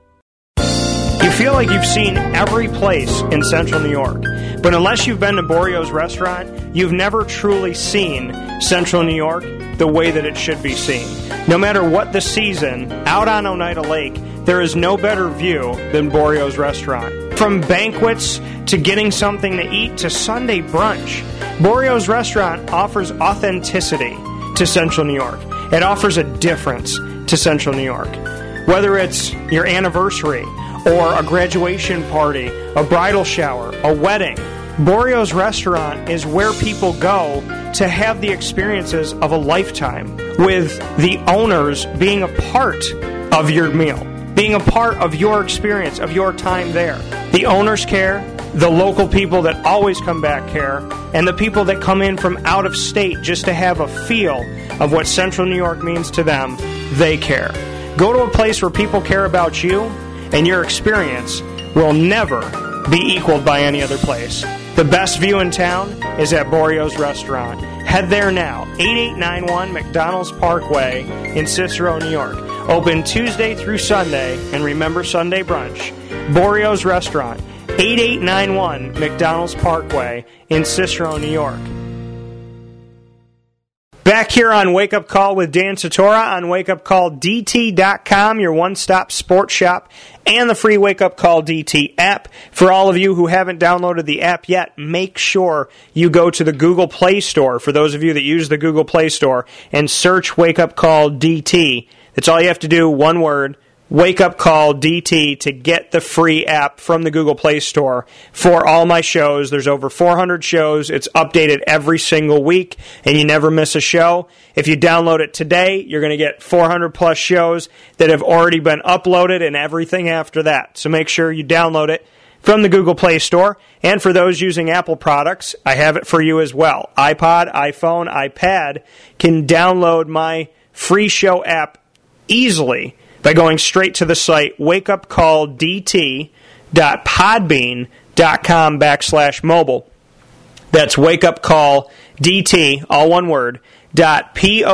You feel like you've seen every place in Central New York, but unless you've been to Borio's restaurant, you've never truly seen Central New York the way that it should be seen. No matter what the season, out on Oneida Lake, there is no better view than Borio's restaurant. From banquets to getting something to eat to Sunday brunch, Borio's restaurant offers authenticity to Central New York. It offers a difference to Central New York. Whether it's your anniversary, or a graduation party, a bridal shower, a wedding, Borio's restaurant is where people go to have the experiences of a lifetime, with the owners being a part of your meal, being a part of your experience, of your time there. The owners care, the local people that always come back care, and the people that come in from out of state just to have a feel of what Central New York means to them, they care. Go to a place where people care about you, and your experience will never be equaled by any other place. The best view in town is at Borio's Restaurant. Head there now, eighty-eight ninety-one McDonald's Parkway in Cicero, New York. Open Tuesday through Sunday, and remember Sunday brunch. Borio's Restaurant, eighty-eight ninety-one McDonald's Parkway in Cicero, New York. Back here on Wake Up Call with Dan Tortora on wake up call d t dot com, your one-stop sports shop, and the free Wake Up Call D T app. For all of you who haven't downloaded the app yet, make sure you go to the Google Play Store, for those of you that use the Google Play Store, and search Wake Up Call D T. That's all you have to do, one word, Wake Up Call D T, to get the free app from the Google Play Store for all my shows. There's over four hundred shows. It's updated every single week, and you never miss a show. If you download it today, you're going to get four hundred plus shows that have already been uploaded and everything after that. So make sure you download it from the Google Play Store. And for those using Apple products, I have it for you as well. iPod, iPhone, iPad can download my free show app easily by going straight to the site wake up call d t dot podbean dot com backslash mobile. That's wakeupcalldt, all one word, dot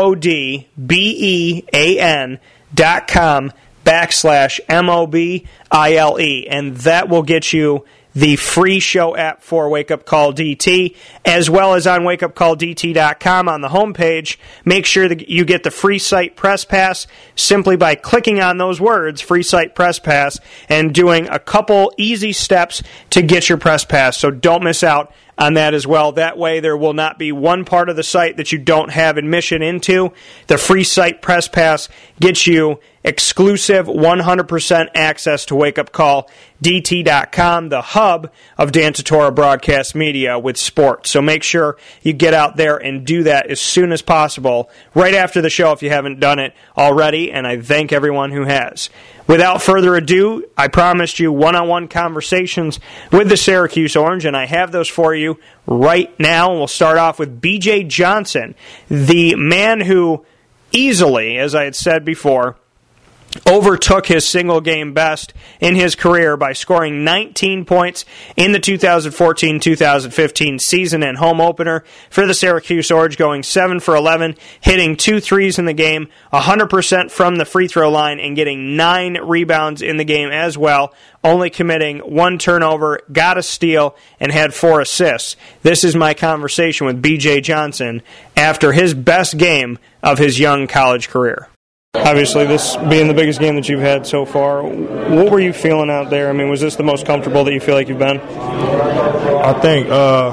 P-O-D-B-E-A-N dot com backslash M-O-B-I-L-E. And that will get you the free show app for Wake Up Call D T, as well as on wake up call d t dot com on the homepage. Make sure that you get the free site press pass simply by clicking on those words, free site press pass, and doing a couple easy steps to get your press pass. So don't miss out on that as well. That way there will not be one part of the site that you don't have admission into. The free site press pass gets you exclusive one hundred percent access to wake up call d t dot com, the hub of Dan Tortora Broadcast Media with sports. So make sure you get out there and do that as soon as possible, right after the show if you haven't done it already, and I thank everyone who has. Without further ado, I promised you one-on-one conversations with the Syracuse Orange, and I have those for you right now. And we'll start off with B J Johnson, the man who easily, as I had said before, overtook his single-game best in his career by scoring nineteen points in the two thousand fourteen two thousand fifteen season and home opener for the Syracuse Orange, going seven for eleven, hitting two threes in the game, one hundred percent from the free throw line, and getting nine rebounds in the game as well, only committing one turnover, got a steal, and had four assists. This is my conversation with B J Johnson after his best game of his young college career. Obviously, this being the biggest game that you've had so far, what were you feeling out there? I mean, was this the most comfortable that you feel like you've been? I think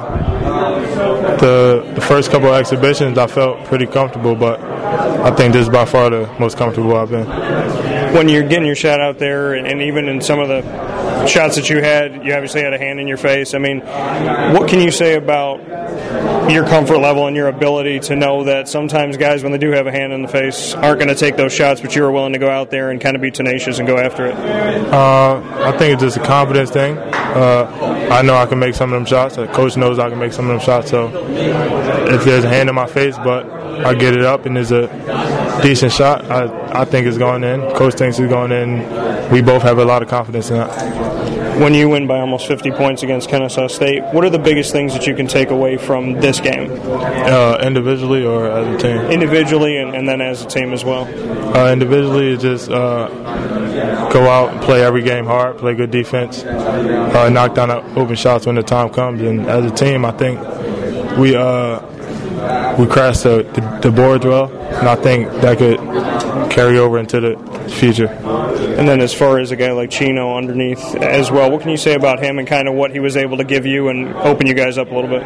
uh, the the first couple of exhibitions I felt pretty comfortable, but I think this is by far the most comfortable I've been. When you're getting your shot out there, and, and even in some of the shots that you had, you obviously had a hand in your face. I mean, what can you say about your comfort level and your ability to know that sometimes guys, when they do have a hand in the face, aren't going to take those shots, but you were willing to go out there and kind of be tenacious and go after it? Uh, I think it's just a confidence thing. Uh, I know I can make some of them shots. The coach knows I can make some of them shots. So if there's a hand in my face, but I get it up and there's a decent shot, I, I think it's going in. Coach thinks it's going in. We both have a lot of confidence in that. When you win by almost fifty points against Kennesaw State, what are the biggest things that you can take away from this game? Uh, individually or as a team? Individually and, and then as a team as well. Uh, individually, just uh, go out and play every game hard, play good defense, uh, knock down open shots when the time comes. And as a team, I think we uh, we crashed the, the, the boards well, and I think that could carry over into the future. And then as far as a guy like Chino underneath as well, what can you say about him and kind of what he was able to give you and open you guys up a little bit?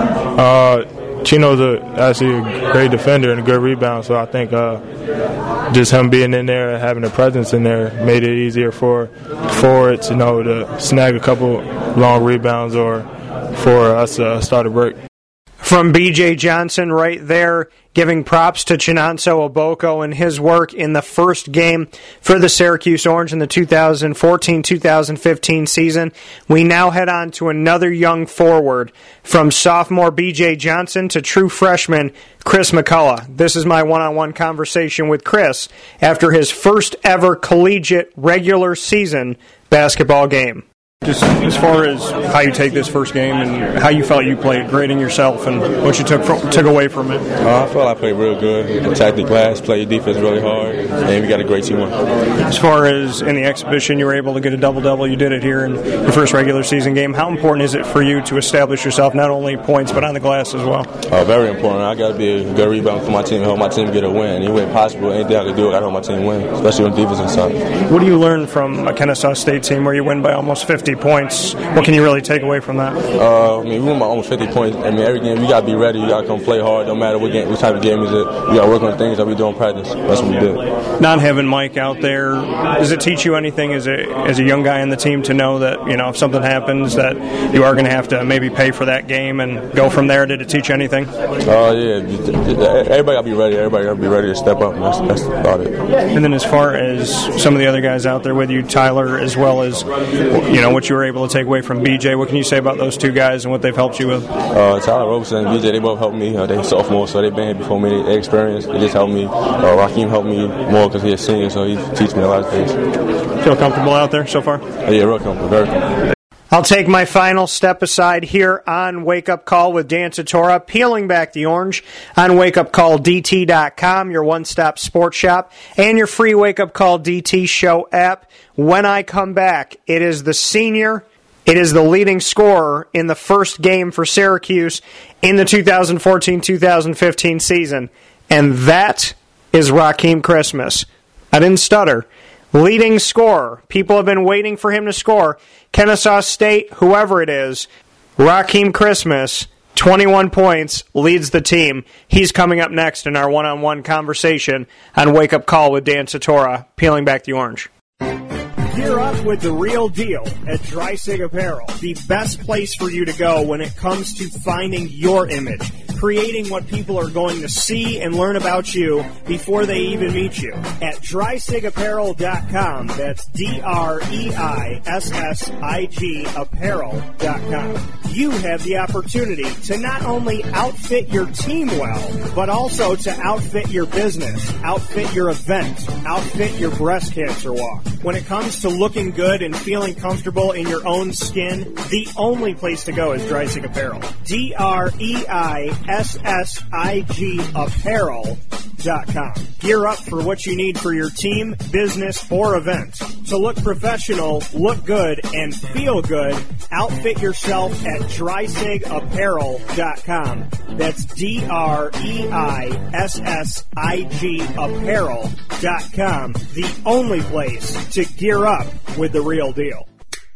Uh, Chino's a, actually a great defender and a good rebound, so I think uh, just him being in there and having a presence in there made it easier for forwards, you know, to snag a couple long rebounds or for us to start a break. From B J Johnson right there, giving props to Chinonso Oboko and his work in the first game for the Syracuse Orange in the two thousand fourteen two thousand fifteen season. We now head on to another young forward, from sophomore B J Johnson to true freshman Chris McCullough. This is my one-on-one conversation with Chris after his first ever collegiate regular season basketball game. Just as far as how you take this first game and how you felt you played, grading yourself and what you took from, took away from it. Uh, I felt I played real good. Attacked the glass, played defense really hard, and we got a great team. As far as in the exhibition, you were able to get a double-double. You did it here in your first regular season game. How important is it for you to establish yourself, not only points, but on the glass as well? Uh, very important. I got to be a good rebound for my team and help my team get a win. Any way possible, anything I can do, I got to help my team win, especially on the defensive side. What do you learn from a Kennesaw State team where you win by almost fifty points? What can you really take away from that? Uh, I mean, we won by almost fifty points. I mean, every game we got to be ready. You got to come play hard. No matter what game, what type of game is it. We got to work on things that we do in practice. That's what we did. Not having Mike out there, does it teach you anything as a as a young guy in the team to know that, you know, if something happens that you are going to have to maybe pay for that game and go from there? Did it teach you anything? Oh uh, yeah, everybody got to be ready. Everybody got to be ready to step up. That's, that's about it. And then as far as some of the other guys out there with you, Tyler, as well as, you know, what you were able to take away from B J, what can you say about those two guys and what they've helped you with? Uh, Tyler Robeson and B J, they both helped me. Uh, they sophomores, so they've been here before me. They experienced. They just helped me. Uh, Raheem helped me more because he's a senior, so he teaches me a lot of things. Feel comfortable out there so far? Uh, yeah, real comfortable. Very comfortable. I'll take my final step aside here on Wake Up Call with Dan Tortora, peeling back the orange on wake up call d t dot com, your one-stop sports shop, and your free Wake Up Call D T show app. When I come back, it is the senior, it is the leading scorer in the first game for Syracuse in the two thousand fourteen two thousand fifteen season, and that is Raheem Christmas. I didn't stutter. Leading scorer. People have been waiting for him to score. Kennesaw State, whoever it is, Raheem Christmas, twenty-one points, leads the team. He's coming up next in our one-on-one conversation on Wake Up Call with Dan Tortora, peeling back the orange. Gear up with the real deal at Dreisig Apparel, the best place for you to go when it comes to finding your image, creating what people are going to see and learn about you before they even meet you. At dreisig apparel dot com, that's D R E I S S I G apparel dot com. You have the opportunity to not only outfit your team well, but also to outfit your business, outfit your event, outfit your breast cancer walk. When it comes to looking good and feeling comfortable in your own skin, the only place to go is Dreisig Apparel. D R E I S S I G apparel dot com. gear up for what you need for your team, business, or event. To look professional, look good, and feel good, outfit yourself at dry sig apparel dot com. That's D R E I S S I G apparel dot com. The only place to gear up with the real deal.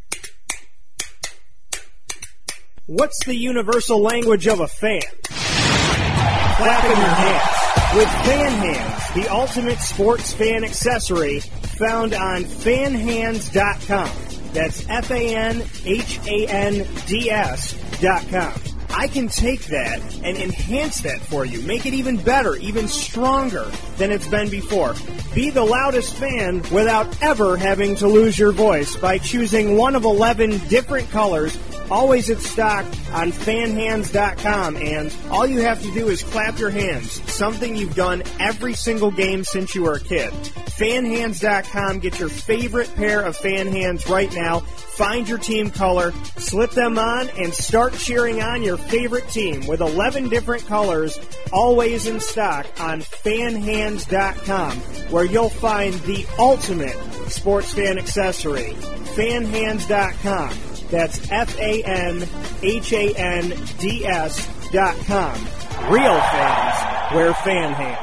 What's the universal language of a fan? Clapping your hands. With Fan Hands, the ultimate sports fan accessory found on fan hands dot com. That's F A N H A N D S dot com. I can take that and enhance that for you, make it even better, even stronger than it's been before. Be the loudest fan without ever having to lose your voice by choosing one of eleven different colors, always in stock on fan hands dot com, and all you have to do is clap your hands, something you've done every single game since you were a kid. fan hands dot com, get your favorite pair of fan hands right now, find your team color, slip them on, and start cheering on your favorite team with eleven different colors, always in stock on fan hands dot com, where you'll find the ultimate sports fan accessory. fan hands dot com. That's F A N H A N D S dot com. Real fans wear fan hands.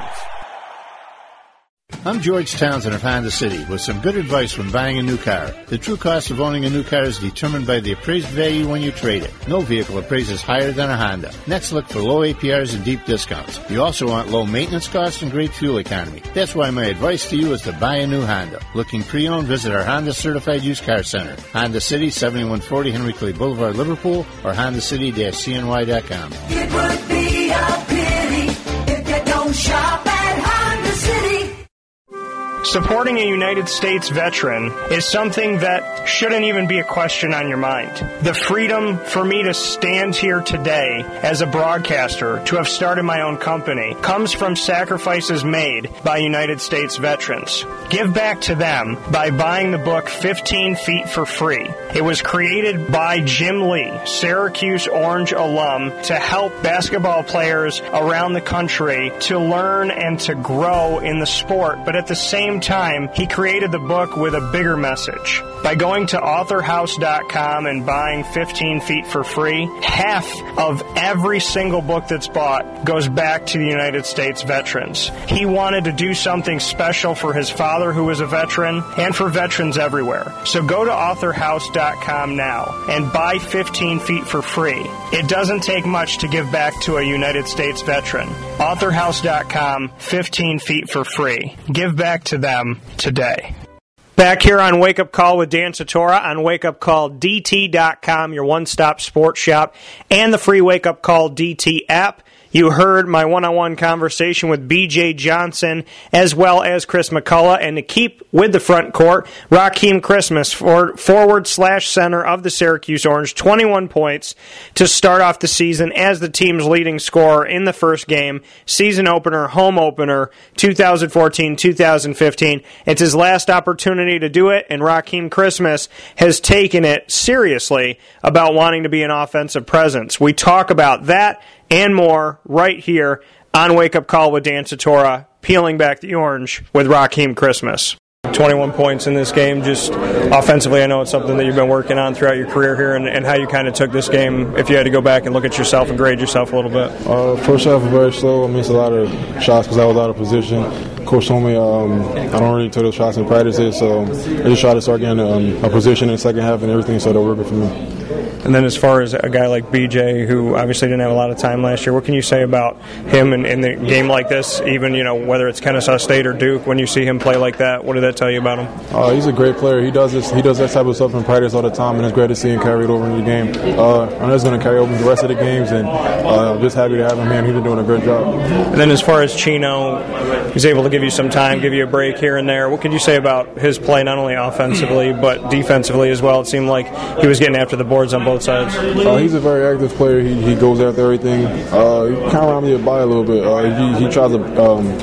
I'm George Townsend of Honda City with some good advice when buying a new car. The true cost of owning a new car is determined by the appraised value when you trade it. No vehicle appraises higher than a Honda. Next, look for low A P Rs and deep discounts. You also want low maintenance costs and great fuel economy. That's why my advice to you is to buy a new Honda. Looking pre-owned, visit our Honda Certified Used Car Center. Honda City, seventy-one forty Henry Clay Boulevard, Liverpool, or honda city dash c n y dot com. It would be a pity if you don't shop at Honda City. Supporting a United States veteran is something that shouldn't even be a question on your mind. The freedom for me to stand here today as a broadcaster, to have started my own company, comes from sacrifices made by United States veterans. Give back to them by buying the book fifteen feet for free. It was created by Jim Lee, Syracuse Orange alum, to help basketball players around the country to learn and to grow in the sport, but at the same time, he created the book with a bigger message. By going to author house dot com and buying fifteen feet for free, half of every single book that's bought goes back to the United States veterans. He wanted to do something special for his father, who was a veteran, and for veterans everywhere. So go to author house dot com now and buy fifteen feet for free. It doesn't take much to give back to a United States veteran. author house dot com, fifteen feet for free. Give back to them today. Back here on Wake Up Call with Dan Satora on wake up call d t dot com, your one-stop sports shop, and the free Wake Up Call D T app. You heard my one-on-one conversation with B J Johnson as well as Chris McCullough. And to keep with the front court, Raheem Christmas, for, forward slash center of the Syracuse Orange, twenty-one points to start off the season as the team's leading scorer in the first game, season opener, home opener, twenty fourteen twenty fifteen. It's his last opportunity to do it, and Raheem Christmas has taken it seriously about wanting to be an offensive presence. We talk about that and more right here on Wake Up Call with Dan Satora, peeling back the orange with Raheem Christmas. twenty-one points in this game. Just offensively, I know it's something that you've been working on throughout your career here, and, and how you kind of took this game, if you had to go back and look at yourself and grade yourself a little bit. Uh, first half was very slow. I missed a lot of shots because I was out of position. Coach told me um, I don't really take those shots in practices, so I just try to start getting um, a position in the second half and everything, so they'll work it for me. And then as far as a guy like B J, who obviously didn't have a lot of time last year, what can you say about him in, in the game like this, even, you know, whether it's Kennesaw State or Duke, when you see him play like that? What did that tell you about him? Uh, he's a great player. He does this. He does that type of stuff in practice all the time, and it's great to see him carry it over into the game. Uh, I know he's going to carry over the rest of the games, and uh, I'm just happy to have him here. He's been doing a great job. And then as far as Chino, he's able to give you some time, give you a break here and there. What can you say about his play, not only offensively, but defensively as well? It seemed like he was getting after the boards on both sides. Uh, he's a very active player. He, he goes after everything. Uh, he kind of reminds me of Bai a little bit. Uh, he, he tries to um,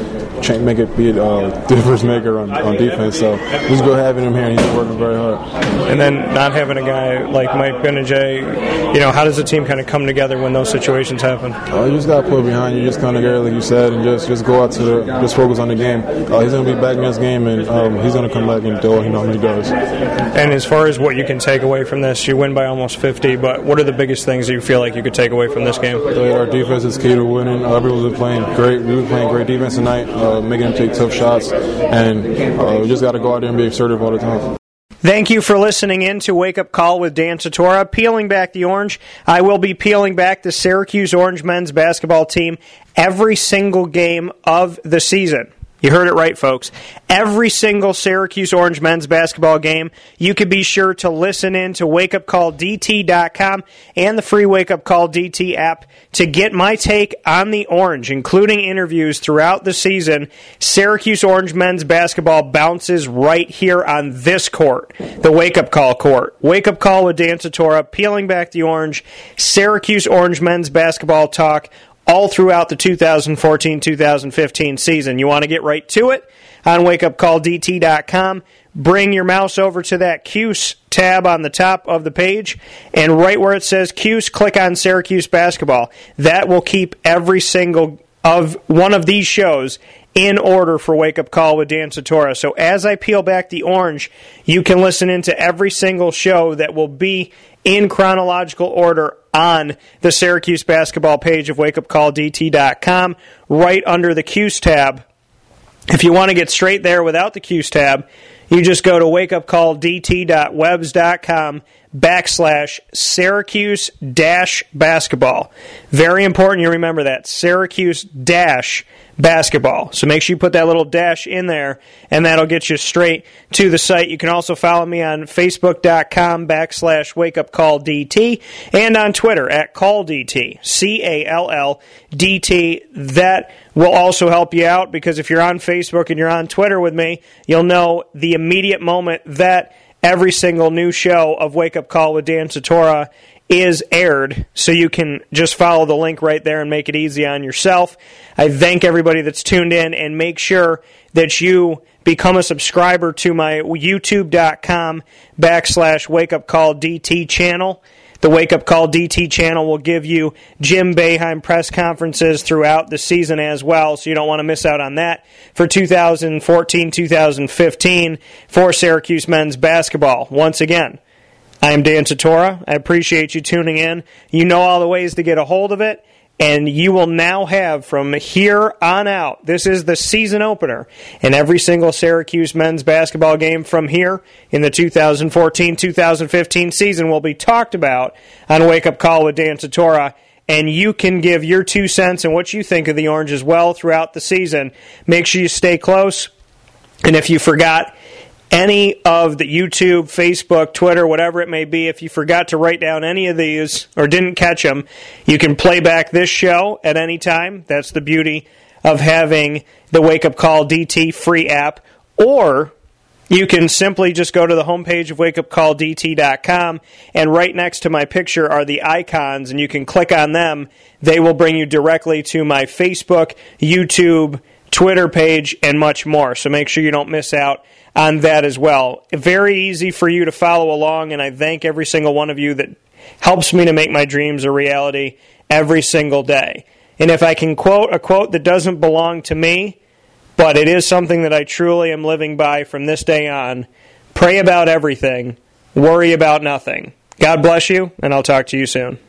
cha- make it be a uh, difference maker on, on defense. So it's good having him here. He's been working very hard. And then not having a guy like Mike Gbinije, you know, how does the team kind of come together when those situations happen? Uh, you just got to put it behind you, just come together like you said, and just, just go out to the, just focus on the game. Uh, he's going to be back in this game, and um, he's going to come back and do what he normally does. And as far as what you can take away from this, you win by almost fifty, but what are the biggest things that you feel like you could take away from this game? Our defense is key to winning. Uh, everyone's been playing great. We were playing great defense tonight, uh, making them take tough shots, and uh, we just got to go out there and be assertive all the time. Thank you for listening in to Wake Up Call with Dan Tortora. Peeling back the orange, I will be peeling back the Syracuse Orange men's basketball team every single game of the season. You heard it right, folks. Every single Syracuse Orange men's basketball game, you can be sure to listen in to wake up call d t dot com and the free Wake Up Call D T app to get my take on the Orange, including interviews throughout the season. Syracuse Orange men's basketball bounces right here on this court, the Wake Up Call court. Wake Up Call with Dan Tortora, peeling back the orange, Syracuse Orange men's basketball talk, all throughout the two thousand fourteen two thousand fifteen season. You want to get right to it on wake up call d t dot com. Bring your mouse over to that Cuse tab on the top of the page, and right where it says Cuse, click on Syracuse Basketball. That will keep every single of one of these shows in order for Wake Up Call with Dan Tortora. So as I peel back the orange, you can listen into every single show that will be in chronological order on the Syracuse basketball page of wake up call d t dot com, right under the Cuse tab. If you want to get straight there without the Cuse tab, you just go to wake up call d t dot webs dot com backslash Syracuse dash basketball. Very important you remember that, Syracuse dash basketball. So make sure you put that little dash in there, and that'll get you straight to the site. You can also follow me on facebook.com backslash wakeupcalldt and on Twitter at CallDT, C A L L D T. That will also help you out, because if you're on Facebook and you're on Twitter with me, you'll know the immediate moment that every single new show of Wake Up Call with Dan Tortora is aired, so you can just follow the link right there and make it easy on yourself. I thank everybody that's tuned in, and make sure that you become a subscriber to my youtube.com backslash wakeupcalldt channel. The Wake Up Call D T channel will give you Jim Boeheim press conferences throughout the season as well, so you don't want to miss out on that for two thousand fourteen two thousand fifteen for Syracuse men's basketball. Once again, I am Dan Tortora. I appreciate you tuning in. You know all the ways to get a hold of it, and you will now have from here on out, this is the season opener, and every single Syracuse men's basketball game from here in the two thousand fourteen two thousand fifteen season will be talked about on Wake Up Call with Dan Tortora, and you can give your two cents and what you think of the Orange as well throughout the season. Make sure you stay close, and if you forgot any of the YouTube, Facebook, Twitter, whatever it may be, if you forgot to write down any of these or didn't catch them, you can play back this show at any time. That's the beauty of having the Wake Up Call D T free app. Or you can simply just go to the homepage of wake up call d t dot com, and right next to my picture are the icons, and you can click on them. They will bring you directly to my Facebook, YouTube, Twitter page, and much more. So make sure you don't miss out on that as well. Very easy for you to follow along, and I thank every single one of you that helps me to make my dreams a reality every single day. And if I can quote a quote that doesn't belong to me, but it is something that I truly am living by from this day on, pray about everything, worry about nothing. God bless you, and I'll talk to you soon.